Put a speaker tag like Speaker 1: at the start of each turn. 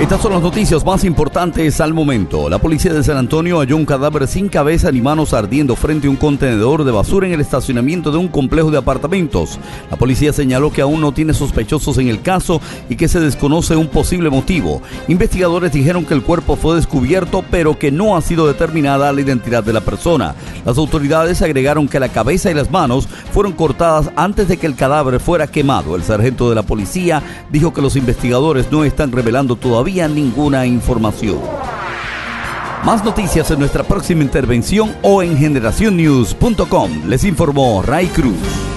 Speaker 1: Estas son las noticias más importantes al momento. La policía de San Antonio halló un cadáver sin cabeza ni manos ardiendo frente a un contenedor de basura en el estacionamiento de un complejo de apartamentos. La policía señaló que aún no tiene sospechosos en el caso y que se desconoce un posible motivo. Investigadores dijeron que el cuerpo fue descubierto, pero que no ha sido determinada la identidad de la persona. Las autoridades agregaron que la cabeza y las manos fueron cortadas antes de que el cadáver fuera quemado. El sargento de la policía dijo que los investigadores no están revelando todavía ninguna información. Más noticias en nuestra próxima intervención o en generacionnews.com. Les informó Ray Cruz.